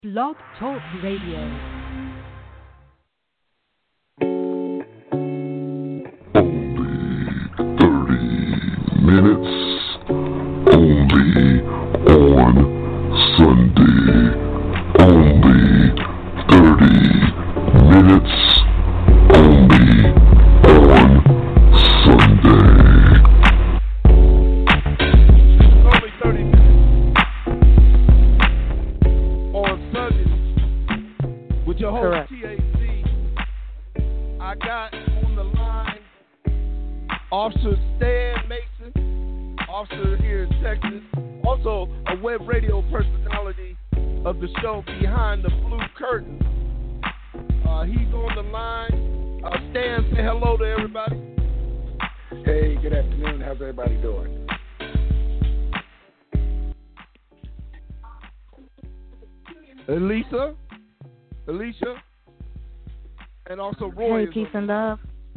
Blog Talk Radio. Minutes only on Sunday. Only 30 minutes only on Sunday. Only 30 minutes on Sunday with your host TAC. I got on the line Officer Stan Mason, officer here in Texas, also a web radio personality of the show Behind the Blue Curtain. He's on the line. Stan, say hello to everybody. Hey, good afternoon. How's everybody doing? Alicia, and also Roy. Hey, peace and love.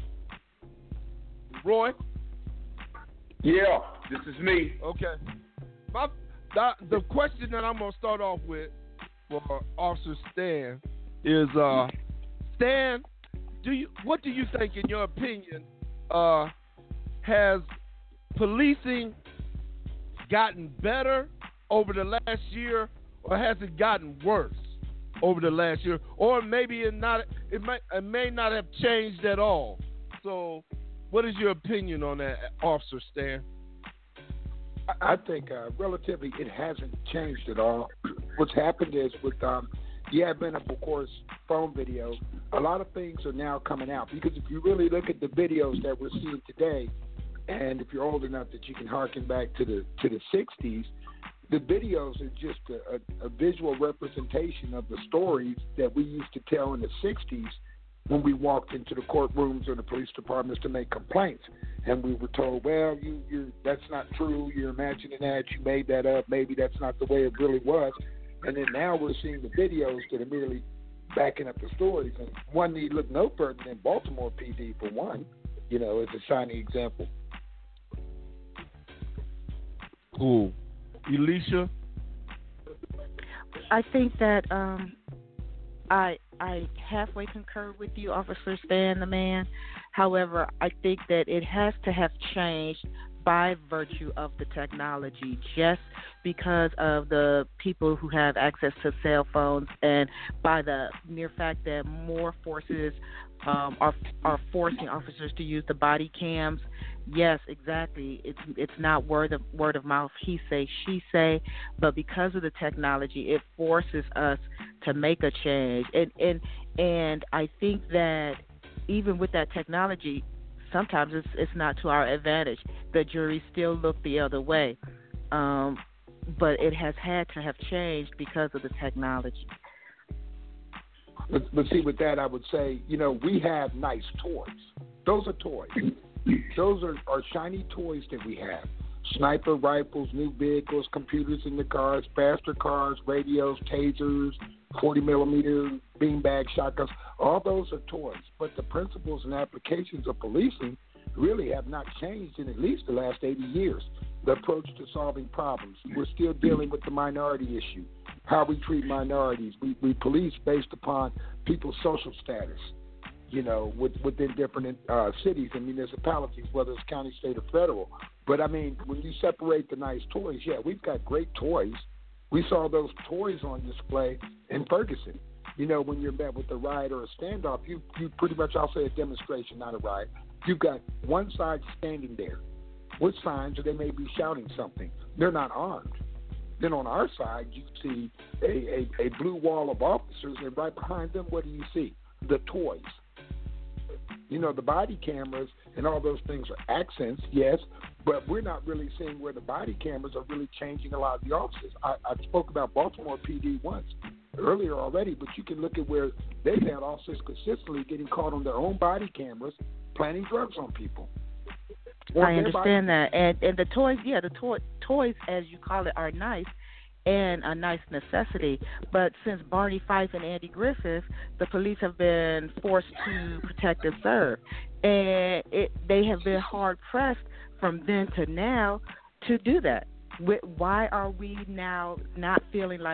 Roy? Yeah, this is me. Okay. The question that I'm going to start off with for Officer Stan is, Stan, what do you think, in your opinion, has policing gotten better over the last year, or has it gotten worse over the last year? Or maybe it may not have changed at all. So what is your opinion on that, Officer Stan? I think relatively it hasn't changed at all. What's happened is with the advent of course, phone video, a lot of things are now coming out. Because if you really look at the videos that we're seeing today, and if you're old enough that you can harken back to the 60s, the videos are just a visual representation of the stories that we used to tell in the 60s when we walked into the courtrooms or the police departments to make complaints. And we were told, well, that's not true. You're imagining that. You made that up. Maybe that's not the way it really was. And then now we're seeing the videos that are merely backing up the stories. And one need look no further than Baltimore PD, for one, as a shining example. Cool. Alicia? I think that I halfway concur with you, Officer Stan, the man. However, I think that it has to have changed by virtue of the technology, just because of the people who have access to cell phones, and by the mere fact that more forces are forcing officers to use the body cams. Yes, exactly. It's not word of mouth, he say, she say, but because of the technology, it forces us to make a change. And I think that even with that technology, sometimes it's not to our advantage. The jury still look the other way, but it has had to have changed because of the technology. But see, with that, I would say, we have nice toys. Those are toys. Those are shiny toys that we have. Sniper rifles, new vehicles, computers in the cars, faster cars, radios, tasers, 40-millimeter beanbag shotguns. All those are toys. But the principles and applications of policing really have not changed in at least the last 80 years. The approach to solving problems. We're still dealing with the minority issue, how we treat minorities. We police based upon people's social status, within different cities and municipalities, whether it's county, state, or federal. But, when you separate the nice toys, yeah, we've got great toys. We saw those toys on display in Ferguson. When you're met with a riot or a standoff, you pretty much, I'll say a demonstration, not a riot. You've got one side standing there with signs, or they may be shouting something. They're not armed. Then on our side, you see a blue wall of officers, and right behind them, what do you see? The toys. The body cameras and all those things are accents, yes, but we're not really seeing where the body cameras are really changing a lot of the officers. I spoke about Baltimore PD once earlier already, but you can look at where they've had officers consistently getting caught on their own body cameras planting drugs on people. I understand that. And the toys, toys, as you call it, are nice and a nice necessity. But since Barney Fife and Andy Griffith, the police have been forced to protect and serve. And they have been hard-pressed from then to now to do that. Why are we now not feeling like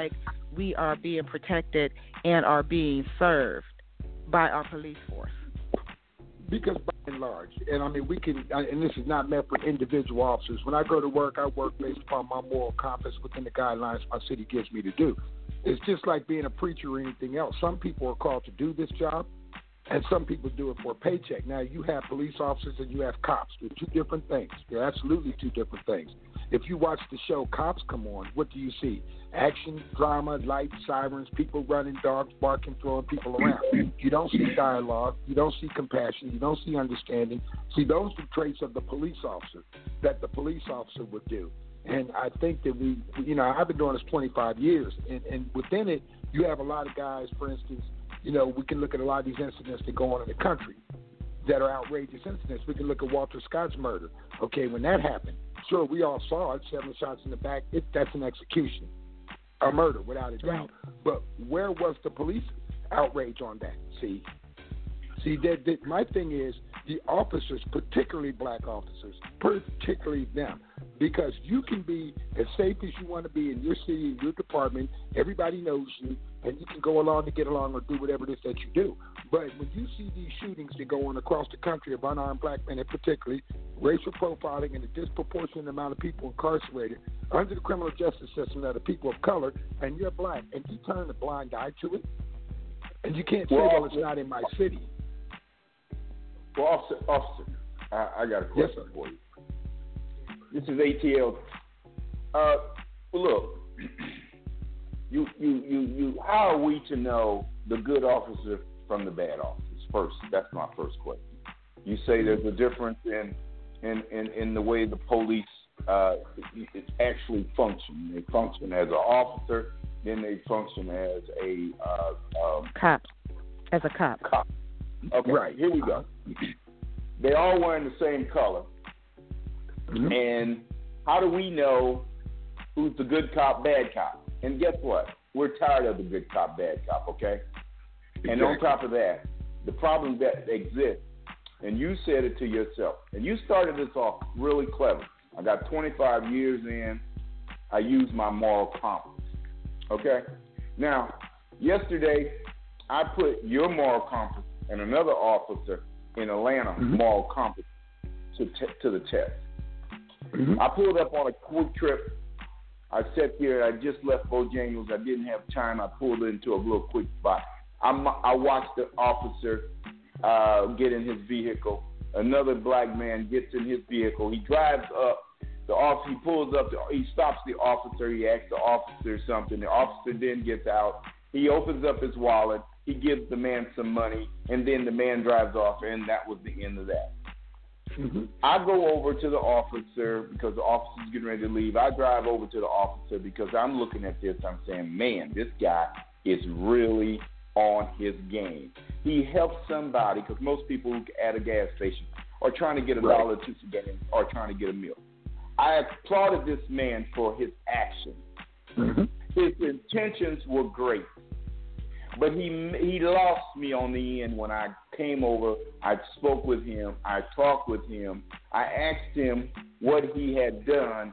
we are being protected and are being served by our police force? Because by and large, and I mean, we can, and this is not meant for individual officers. When I go to work, I work based upon my moral compass within the guidelines my city gives me to do. It's just like being a preacher or anything else. Some people are called to do this job, and some people do it for a paycheck. Now, you have police officers and you have cops. They're two different things. They're absolutely two different things. If you watch the show Cops Come On, what do you see? Action, drama, lights, sirens, people running, dogs barking, throwing people around. You don't see dialogue. You don't see compassion. You don't see understanding. See, those are traits of the police officer that the police officer would do. And I think that we, I've been doing this 25 years, and within it, you have a lot of guys, for instance, we can look at a lot of these incidents that go on in the country that are outrageous incidents. We can look at Walter Scott's murder. Okay, when that happened, sure, we all saw it, 7 shots in the back. That's an execution, a murder, without a doubt. But where was the police outrage on that? See, my thing is the officers, particularly black officers, particularly them, because you can be as safe as you want to be in your city, in your department. Everybody knows you, and you can go along to get along or do whatever it is that you do. But when you see these shootings that go on across the country of unarmed black men, and particularly racial profiling and a disproportionate amount of people incarcerated under the criminal justice system that are people of color, and you're black, and you turn a blind eye to it, and you can't say, well, it's not in my city. Well, officer, I got a question for you. This is ATL. Look, you. How are we to know the good officer from the bad officers? First, that's my first question. You say there's a difference in the way the police actually function. They function as an officer, then they function as a cop. As a cop. Okay, right. Here we go. They all wearing the same color. Mm-hmm. And how do we know who's the good cop, bad cop? And guess what? We're tired of the good cop, bad cop, okay? Exactly. And on top of that, the problems that exist, and you said it to yourself, and you started this off really clever. I got 25 years in. I use my moral compass, okay? Now, yesterday, I put your moral compass and another officer in Atlanta moral compass to the test. Mm-hmm. I pulled up on a quick trip. I sat here. I just left Bojangles. I didn't have time. I pulled into a real quick spot. I watched the officer get in his vehicle. Another black man gets in his vehicle. He drives up. He pulls up. He stops the officer. He asks the officer something. The officer then gets out. He opens up his wallet. He gives the man some money, and then the man drives off, and that was the end of that. Mm-hmm. I go over to the officer because the officer's getting ready to leave. I drive over to the officer because I'm looking at this. I'm saying, man, this guy is really on his game. He helps somebody because most people who at a gas station are trying to get a dollar to gain or trying to get a meal. I applauded this man for his action. Mm-hmm. His intentions were great. But he lost me on the end when I came over. I spoke with him. I talked with him. I asked him what he had done.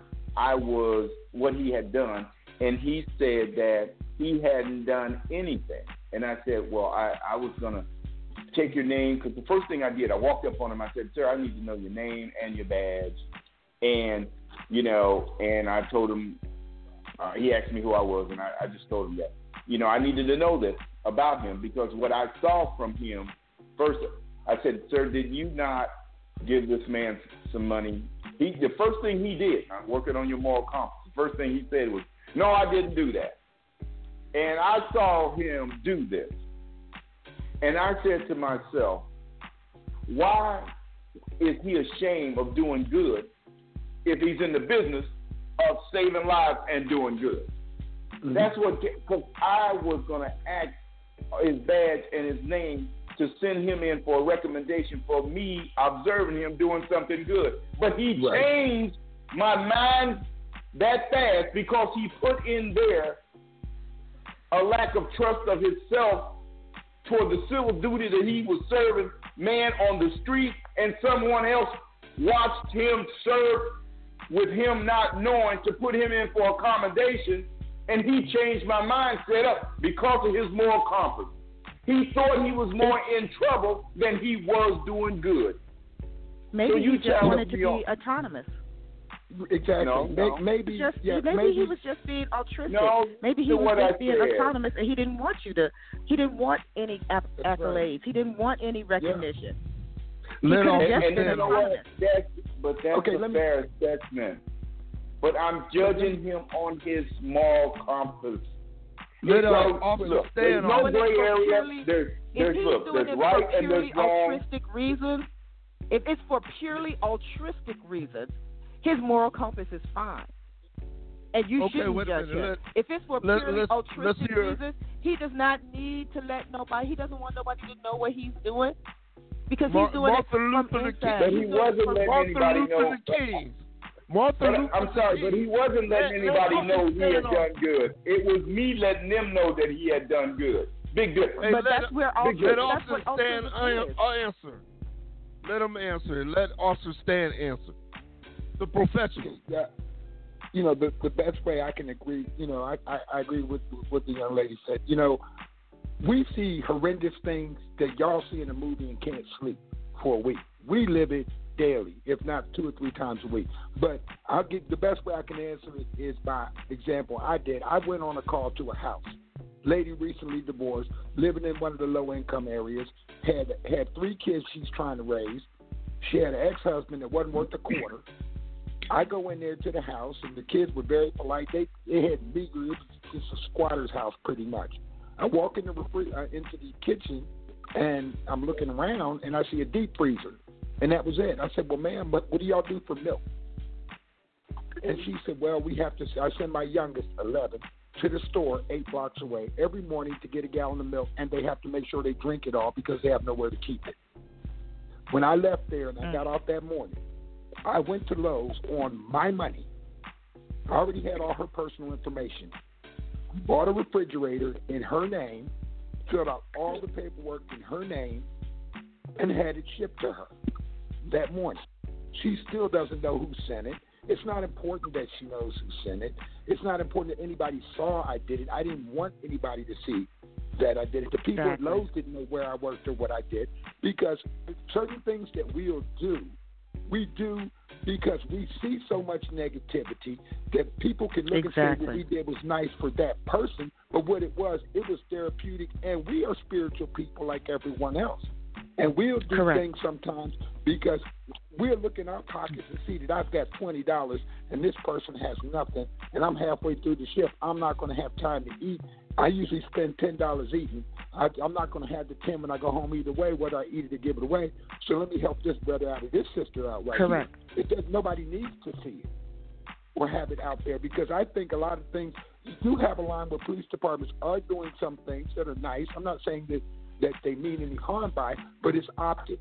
And he said that he hadn't done anything. And I said, well, I was going to take your name because the first thing I did, I walked up on him. I said, sir, I need to know your name and your badge. And, and I told him, he asked me who I was, and I just told him that. I needed to know this about him because what I saw from him, first, I said, sir, did you not give this man some money? The first thing he did, I'm working on your moral compass, the first thing he said was, no, I didn't do that. And I saw him do this. And I said to myself, why is he ashamed of doing good if he's in the business of saving lives and doing good? Mm-hmm. That's what, because I was going to ask his badge and his name to send him in for a recommendation for me observing him doing something good. But he changed my mind that fast because he put in there a lack of trust of himself toward the civil duty that he was serving man on the street, and someone else watched him serve with him not knowing to put him in for accommodation And he changed my mindset up because of his moral compass. He thought he was more in trouble than he was doing good. Maybe so he just wanted to be autonomous. Exactly. No. Maybe he was just being altruistic. No, maybe he was just being autonomous, and he didn't want you to. He didn't want any accolades. Right. He didn't want any recognition. Yeah. That's a fair assessment. But I'm judging him on his moral compass. There's no gray area. There's right and there's wrong. Altruistic reasons, if it's for purely altruistic reasons, his moral compass is fine. And you shouldn't judge him. If it's for purely altruistic reasons, he does not need to let nobody, he doesn't want nobody to know what he's doing. Because he's doing it from inside. But he wasn't letting anybody know. I'm sorry, but he wasn't letting anybody know he had done good. It was me letting them know that he had done good. Big difference. But that's where Officer Stan answer. Let him answer. Let Officer Stan answer. The professional. Yeah. You know, the best way I can agree, you know, I agree with what the young lady said. You know, we see horrendous things that y'all see in a movie and can't sleep for a week. We live it daily, if not 2 or 3 times a week. But I'll get the best way I can answer it is by example. I went on a call to a house. Lady recently divorced, living in one of the low-income areas, had 3 kids she's trying to raise. She had an ex-husband that wasn't worth a quarter. I go in there to the house, and the kids were very polite. They had meager. It was just a squatter's house pretty much. I walk into the kitchen, and I'm looking around, and I see a deep freezer. And that was it. I said, well, ma'am, but what do y'all do for milk? And she said, well, I send my youngest, 11, to the store 8 blocks away every morning to get a gallon of milk, and they have to make sure they drink it all because they have nowhere to keep it. When I left there and I got off that morning, I went to Lowe's on my money. I already had all her personal information. Bought a refrigerator in her name, filled out all the paperwork in her name, and had it shipped to her that morning. She still doesn't know who sent it. It's not important that she knows who sent it. It's not important that anybody saw I did it. I didn't want anybody to see that I did it. The people at Lowe's didn't know where I worked or what I did, because certain things that we'll do, we do because we see so much negativity that people can look and say what we did was nice for that person, but what it was therapeutic, and we are spiritual people like everyone else. And we'll do things sometimes because we're looking in our pockets and see that I've got $20 and this person has nothing, and I'm halfway through the shift. I'm not going to have time to eat. I usually spend $10 eating. I'm not going to have the 10 when I go home either way, whether I eat it or give it away. So let me help this brother out or this sister out right here. Nobody needs to see it or have it out there, because I think a lot of things, you do have a line where police departments are doing some things that are nice. I'm not saying that they mean any harm by, but it's optics.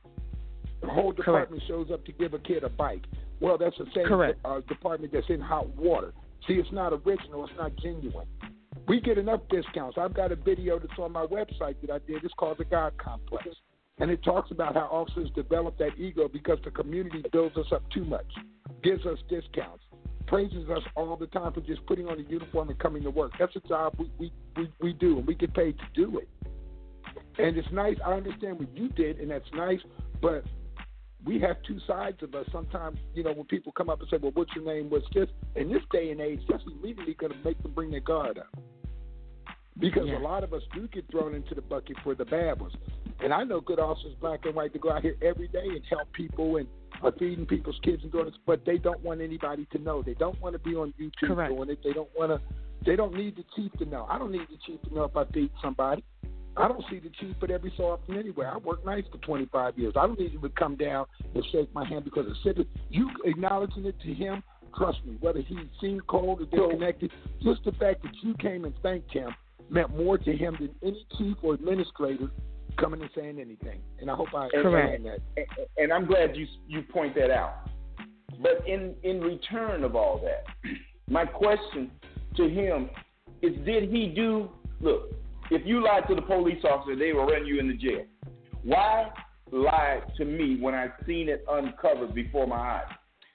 The whole department shows up to give a kid a bike. Well, that's the same department that's in hot water. See, it's not original. It's not genuine. We get enough discounts. I've got a video that's on my website that I did. It's called The God Complex. And it talks about how officers develop that ego because the community builds us up too much, gives us discounts, praises us all the time for just putting on a uniform and coming to work. That's a job we do, and we get paid to do it. And it's nice. I understand what you did, and that's nice, but we have two sides of us. Sometimes, you know, when people come up and say, well, what's your name, what's this? In this day and age, that's immediately going to make them bring their guard up. Because a lot of us do get thrown into the bucket for the bad ones. And I know good officers, black and white, to go out here every day and help people and are feeding people's kids and daughters, but they don't want anybody to know. They don't want to be on YouTube doing it. They don't need the chief to know. I don't need the chief to know if I feed somebody. I don't see the chief but every so often anyway. I worked nights for 25 years. I don't need him to come down and shake my hand because I said it. You acknowledging it to him, trust me, whether he seemed cold or disconnected, just the fact that you came and thanked him meant more to him than any chief or administrator coming and saying anything. And I hope I understand that. And I'm glad you point that out. But in return of all that, my question to him is, did he do, look, if you lied to the police officer, they will run you into jail. Why lie to me when I've seen it uncovered before my eyes?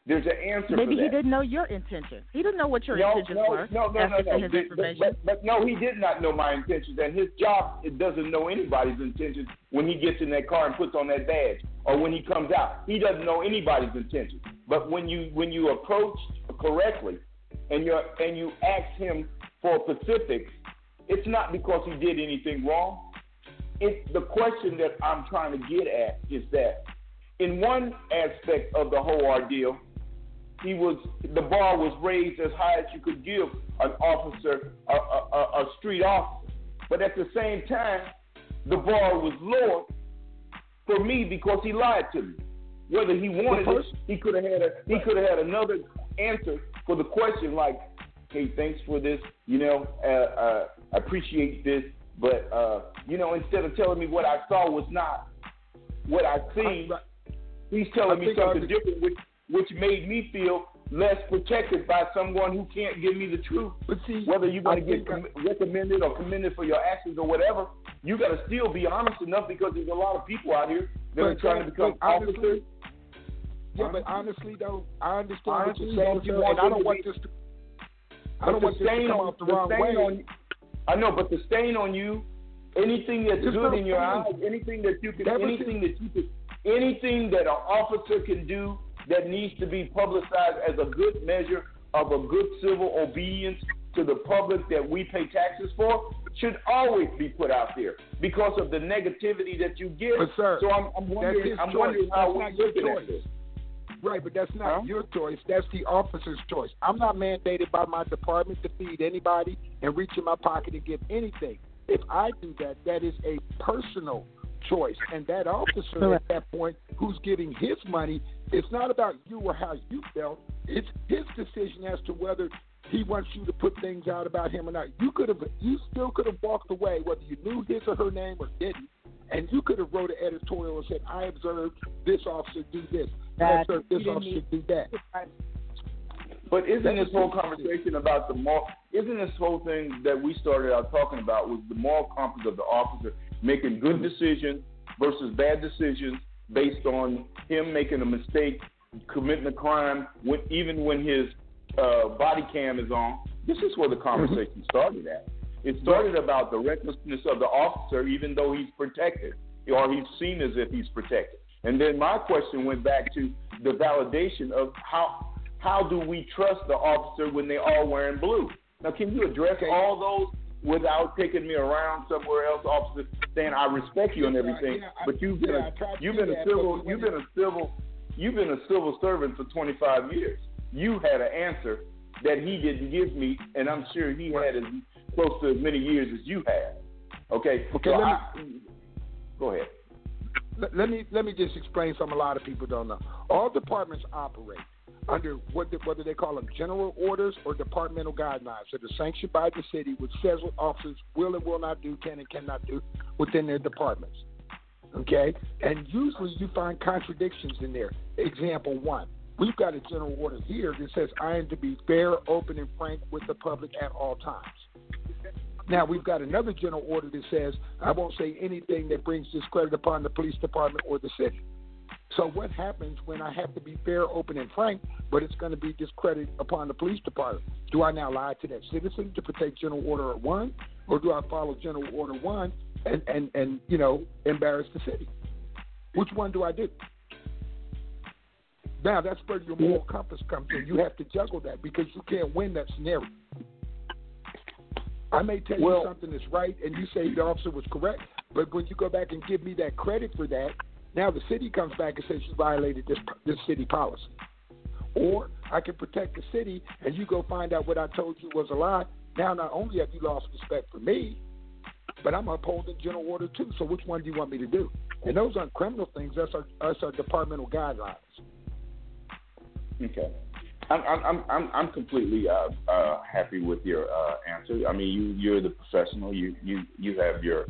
There's an answer Maybe for that. he didn't know your intentions. He didn't know what your intentions were. No. His information. But no, he did not know my intentions, and his job it doesn't know anybody's intentions when he gets in that car and puts on that badge, or when he comes out. He doesn't know anybody's intentions. But when you approach correctly, and you ask him for specifics, it's not because he did anything wrong. It's the question that I'm trying to get at is that in one aspect of the whole ordeal, the bar was raised as high as you could give an officer, a street officer. But at the same time, the bar was lowered for me because he lied to me. Whether he wanted it, he could have had another answer for the question, like, "Hey, thanks for this. I appreciate this, but instead of telling me what I saw was not what I seen, he's telling me something different, which made me feel less protected by someone who can't give me the truth. But see, whether you're going to get recommended or commended for your actions or whatever, you got to still be honest enough because there's a lot of people out here that are trying to become officers. Yeah, but honestly, though, I understand what you're saying, and I don't want this to come off the wrong way. I know, but the stain on you, anything that's good in your eyes, anything that an officer can do that needs to be publicized as a good measure of a good civil obedience to the public that we pay taxes for should always be put out there because of the negativity that you get. But sir, so I'm wondering how we're looking at this. Right, but that's not your choice. That's the officer's choice. I'm not mandated by my department to feed anybody and reach in my pocket and give anything. If I do that, that is a personal choice. And that officer at that point who's getting his money, it's not about you or how you felt. It's his decision as to whether he wants you to put things out about him or not. You still could have walked away, whether you knew his or her name or didn't, and you could have wrote an editorial and said, I observed this officer do this. I observed this officer do that. But isn't this whole conversation about isn't this whole thing that we started out talking about was the moral compass of the officer making good decisions versus bad decisions based on him making a mistake, committing a crime, even when his body cam is on? This is where the conversation started at. It started about the recklessness of the officer, even though he's protected, or he's seen as if he's protected. And then my question went back to the validation of how do we trust the officer when they're all wearing blue? Now, can you address all those without taking me around somewhere else, officer, saying I respect you and everything, but you've been a civil servant for 25 years. You had an answer that he didn't give me, and I'm sure he had as close to as many years as you had. Okay. So go ahead. Let me just explain something a lot of people don't know. All departments operate under whether they call them general orders or departmental guidelines that are sanctioned by the city, which says what officers will and will not do, can and cannot do within their departments. Okay? And usually you find contradictions in there. Example one, we've got a general order here that says I am to be fair, open, and frank with the public at all times. Now, we've got another general order that says I won't say anything that brings discredit upon the police department or the city. So what happens when I have to be fair, open, and frank, but it's going to be discredit upon the police department? Do I now lie to that citizen to protect General Order 1, or do I follow General Order 1 and embarrass the city? Which one do I do? Now, that's where your moral compass comes in. You have to juggle that because you can't win that scenario. I may tell you something that's right, and you say the officer was correct, but when you go back and give me that credit for that, now the city comes back and says you violated this city policy. Or I can protect the city, and you go find out what I told you was a lie. Now not only have you lost respect for me, but I'm upholding General Order 2. So which one do you want me to do? And those aren't criminal things. That's our departmental guidelines. Okay. I'm completely happy with your answer. I mean, you're the professional. You have your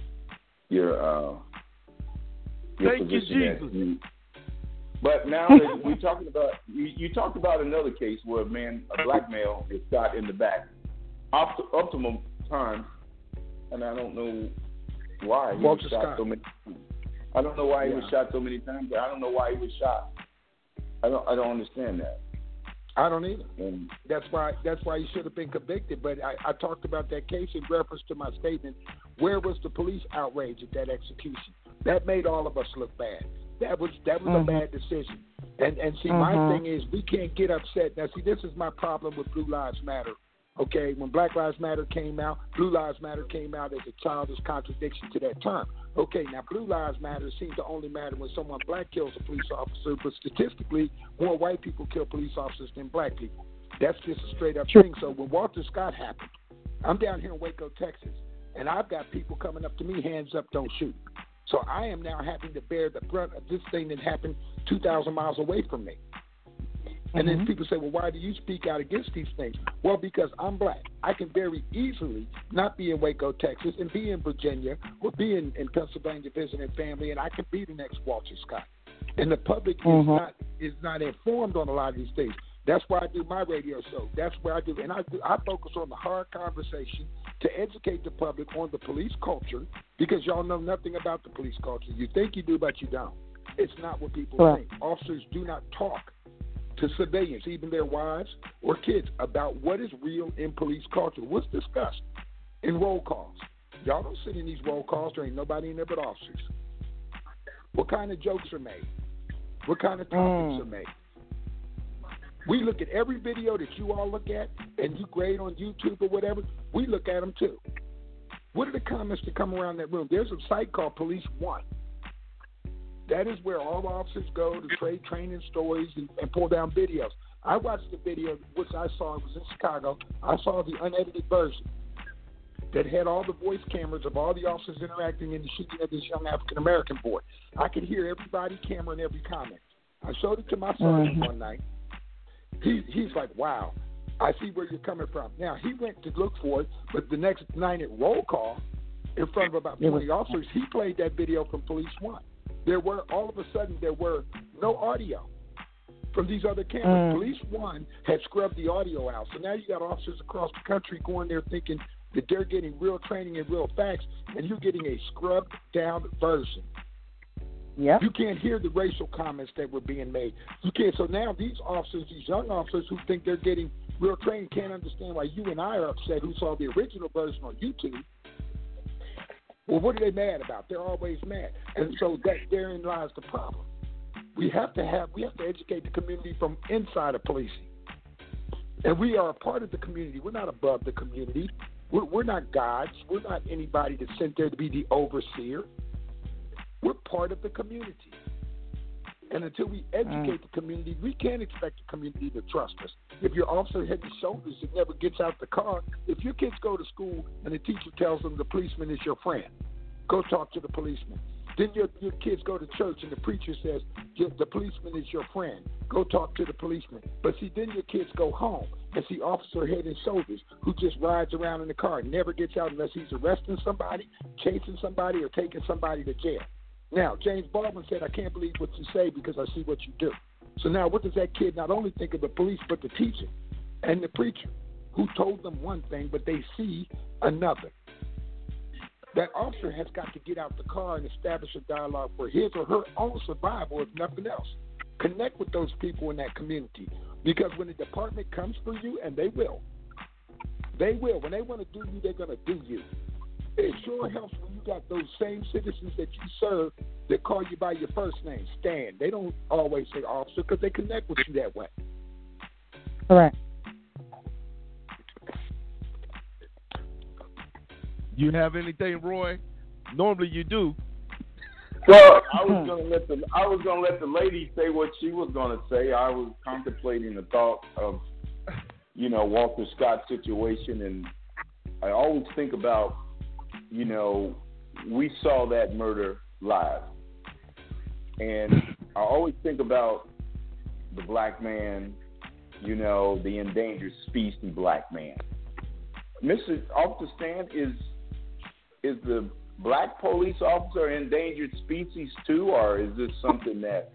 Thank position. You, Jesus. But now that we're talking about, you talked about another case where a black male is shot in the back, optimum time, and I don't know why he was shot so many times. I don't know why he was shot so many times. I don't know why he was shot. I don't understand that. I don't either. And That's why he should have been convicted. But I talked about that case in reference to my statement. Where was the police outrage at that execution? That made all of us look bad. That was a bad decision. And see, my thing is we can't get upset. Now, see, this is my problem with Blue Lives Matter. Okay, when Black Lives Matter came out, Blue Lives Matter came out as a childish contradiction to that term. Okay, now Blue Lives Matter seems to only matter when someone black kills a police officer, but statistically, more white people kill police officers than black people. That's just a straight up thing. So when Walter Scott happened, I'm down here in Waco, Texas, and I've got people coming up to me, hands up, don't shoot. So I am now having to bear the brunt of this thing that happened 2,000 miles away from me. And then people say, well, why do you speak out against these things? Well, because I'm black. I can very easily not be in Waco, Texas, and be in Virginia or be in Pennsylvania visiting family, and I can be the next Walter Scott. And the public is not informed on a lot of these things. That's why I do my radio show. That's where I do. And I focus on the hard conversation to educate the public on the police culture, because y'all know nothing about the police culture. You think you do, but you don't. It's not what people think. Officers do not talk to civilians, even their wives or kids, about what is real in police culture. What's discussed in roll calls? Y'all don't sit in these roll calls. There ain't nobody in there but officers. What kind of jokes are made? What kind of topics are made? We look at every video that you all look at and you grade on YouTube or whatever. We look at them too. What are the comments that come around that room? There's a site called Police One. That is where all officers go to trade training stories and pull down videos. I watched the video, which I saw, it was in Chicago. I saw the unedited version that had all the voice cameras of all the officers interacting in the shooting of this young African-American boy. I could hear everybody's camera and every comment. I showed it to my sergeant one night. He's like, wow, I see where you're coming from. Now, he went to look for it, but the next night at roll call, in front of about 20 officers, he played that video from Police One. All of a sudden, there were no audio from these other cameras. Police One had scrubbed the audio out. So now you got officers across the country going there thinking that they're getting real training and real facts, and you're getting a scrubbed down version. Yep. You can't hear the racial comments that were being made. You can't. So now these officers, these young officers who think they're getting real training, can't understand why you and I are upset who saw the original version on YouTube. Well, what are they mad about? They're always mad. And so therein lies the problem. We have to educate the community from inside of policing. And we are a part of the community. We're not above the community. We're not gods. We're not anybody that's sent there to be the overseer. We're part of the community. And until we educate the community, we can't expect the community to trust us. If your officer head and shoulders and never gets out the car, if your kids go to school and the teacher tells them the policeman is your friend, go talk to the policeman. Then your kids go to church and the preacher says the policeman is your friend, go talk to the policeman. But see, then your kids go home and see Officer Head and Shoulders who just rides around in the car and never gets out unless he's arresting somebody, chasing somebody, or taking somebody to jail. Now, James Baldwin said, I can't believe what you say because I see what you do. So now what does that kid not only think of the police but the teacher and the preacher who told them one thing but they see another? That officer has got to get out the car and establish a dialogue for his or her own survival, if nothing else. Connect with those people in that community, because when the department comes for you, and they will. When they want to do you, they're going to do you. It sure helps when you got those same citizens that you serve that call you by your first name, Stan. They don't always say officer because they connect with you that way. Correct. You have anything, Roy? Normally you do. Well, I was gonna let the lady say what she was gonna say. I was contemplating the thought of, Walter Scott's situation, and I always think about, we saw that murder live, and I always think about the black man, the endangered species black man. Mr. Officer Stan, is the black police officer an endangered species too, or is this something that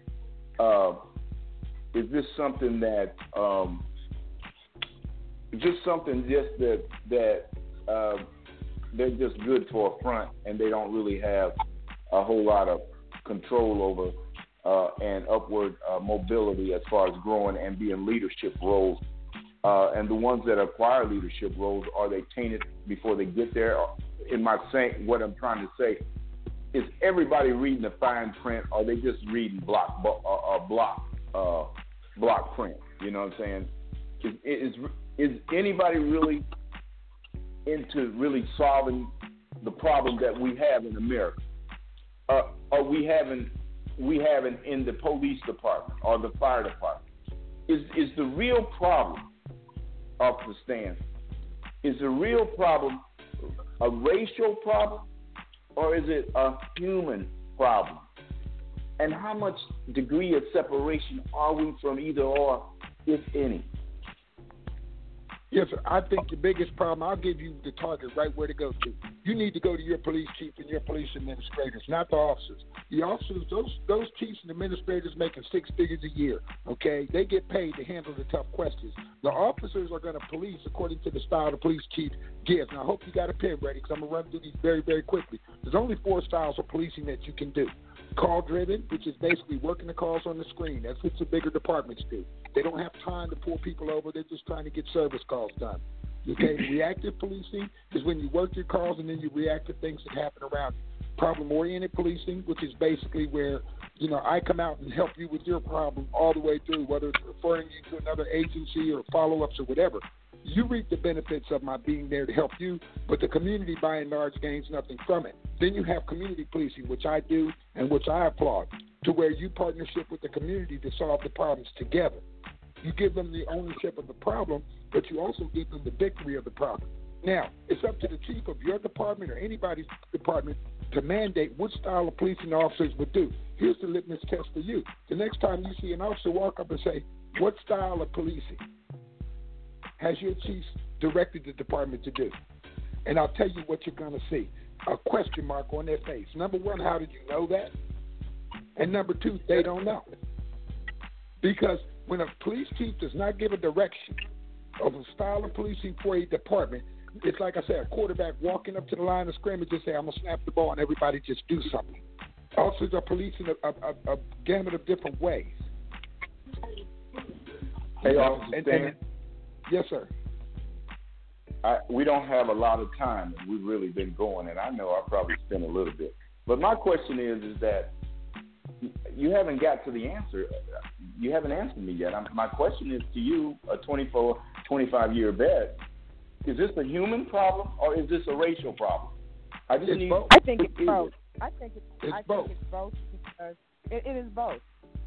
they're just good for a front and they don't really have a whole lot of control over and upward mobility as far as growing and being leadership roles. And the ones that acquire leadership roles, are they tainted before they get there? What I'm trying to say is, everybody reading the fine print, or they just reading block print? You know what I'm saying? Is anybody really into really solving the problem that we have in America? Or we haven't in the police department or the fire department? Is the real problem, Officer Stan, is the real problem a racial problem, or is it a human problem? And how much degree of separation are we from either or, if any? Yes, sir. I think the biggest problem, I'll give you the target right where to go to. You need to go to your police chief and your police administrators, not the officers. The officers, those chiefs and administrators making six figures a year, okay? They get paid to handle the tough questions. The officers are going to police according to the style the police chief gives. Now, I hope you got a pen ready, because I'm going to run through these very, very quickly. There's only 4 styles of policing that you can do. Call-driven, which is basically working the calls on the screen. That's what the bigger departments do. They don't have time to pull people over. They're just trying to get service calls done. Okay, reactive policing is when you work your calls and then you react to things that happen around you. Problem-oriented policing, which is basically where, I come out and help you with your problem all the way through, whether it's referring you to another agency or follow-ups or whatever. You reap the benefits of my being there to help you, but the community, by and large, gains nothing from it. Then you have community policing, which I do and which I applaud, to where you partnership with the community to solve the problems together. You give them the ownership of the problem, but you also give them the victory of the problem. Now, it's up to the chief of your department or anybody's department to mandate what style of policing officers would do. Here's the litmus test for you. The next time you see an officer walk up and say, what style of policing has your chief directed the department to do? And I'll tell you what you're going to see. A question mark on their face. Number one, how did you know that? And number two, they don't know. Because when a police chief does not give a direction of a style of policing for a department, it's like I said, a quarterback walking up to the line of scrimmage and say, I'm going to snap the ball, and everybody just do something. Officers are policing a gamut of different ways. Hey, Officer Stan. Yes, sir. We don't have a lot of time, and we've really been going, and I know I probably spent a little bit. But my question is that you haven't got to the answer. You haven't answered me yet. My question is to you, a 24, 25-year vet. Is this a human problem, or is this a racial problem? I think it's both. I think it's both because it is both.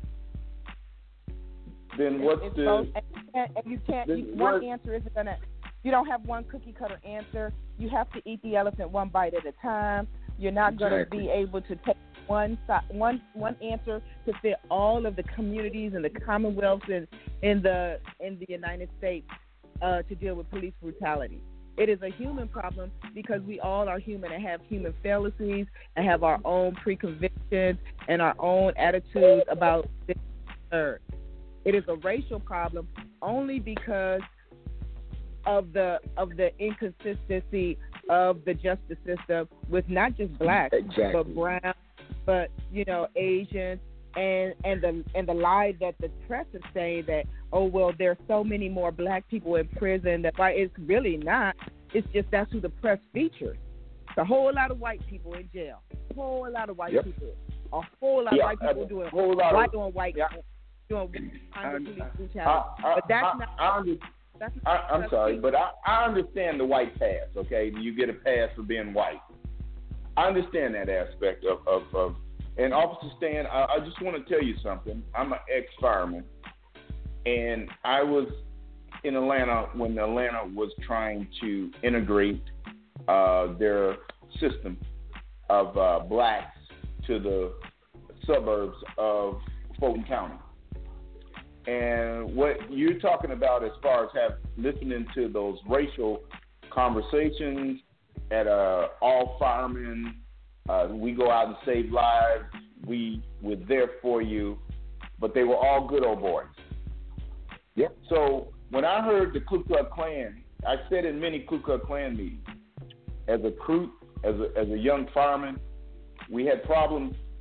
Then what's it's the? Both. And you can't. One answer isn't gonna. You don't have one cookie cutter answer. You have to eat the elephant one bite at a time. You're not going to be able to take one answer to fit all of the communities and the commonwealths in the United States to deal with police brutality. It is a human problem because we all are human and have human fallacies and have our own preconvictions and our own attitudes about this and third. It is a racial problem only because of the inconsistency of the justice system with not just blacks, but brown, but Asians, and the lie that the press is saying that, oh well, there's so many more black people in prison. That it's really not. It's just that's who the press features. It's a whole lot of white people in jail. A whole lot of white people. A whole lot of white people doing white police brutality. But that's not. I'm sorry, but I understand the white pass, okay? You get a pass for being white. I understand that aspect of and Officer Stan, I just want to tell you something. I'm an ex-fireman, and I was in Atlanta when Atlanta was trying to integrate their system of blacks to the suburbs of Fulton County. And what you're talking about as far as listening to those racial conversations at all firemen, we go out and save lives, we were there for you, but they were all good old boys. Yep. So when I heard the Ku Klux Klan, I said in many Ku Klux Klan meetings, as a young fireman, we had problems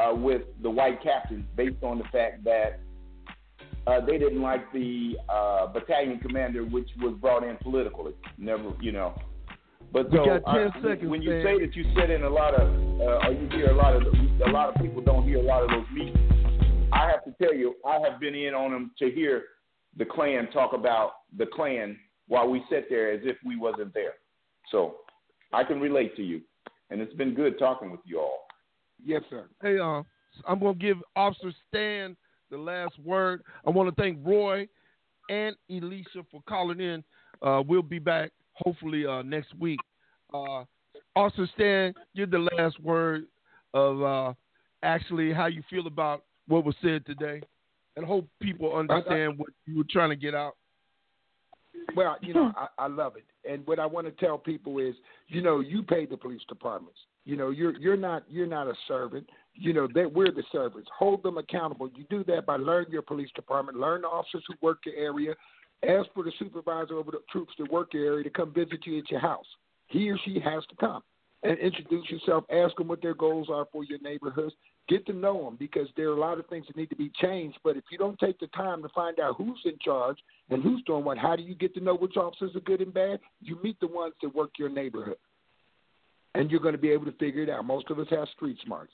with the white captains based on the fact that they didn't like the battalion commander, which was brought in politically. Never, you know. But we so got 10 seconds. When you say that you sit in a lot of, or you hear a lot of people don't hear a lot of those meetings. I have to tell you, I have been in on them to hear the Klan talk about the Klan while we sit there as if we wasn't there. So I can relate to you, and it's been good talking with you all. Yes, sir. Hey, I'm going to give Officer Stan the last word. I want to thank Roy and Alicia for calling in. We'll be back hopefully next week. Officer Stan, give the last word of actually how you feel about what was said today, and hope people understand what you were trying to get out. Well, you know, I love it, and what I want to tell people is, you know, you pay the police departments. You know, you're not a servant. You know, we're the servants. Hold them accountable. You do that by learning your police department, learn the officers who work your area, ask for the supervisor over the troops that work your area to come visit you at your house. He or she has to come and introduce yourself. Ask them what their goals are for your neighborhoods. Get to know them, because there are a lot of things that need to be changed. But if you don't take the time to find out who's in charge and who's doing what, how do you get to know which officers are good and bad? You meet the ones that work your neighborhood, and you're going to be able to figure it out. Most of us have street smarts.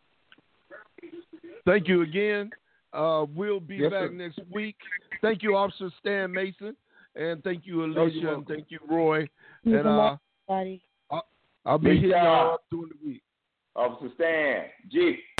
Thank you again. We'll be back sir. next week. Thank you, Officer Stan Mason, and thank you, Alicia, and thank you, Roy. And I'll be here during the week. Officer Stan, G.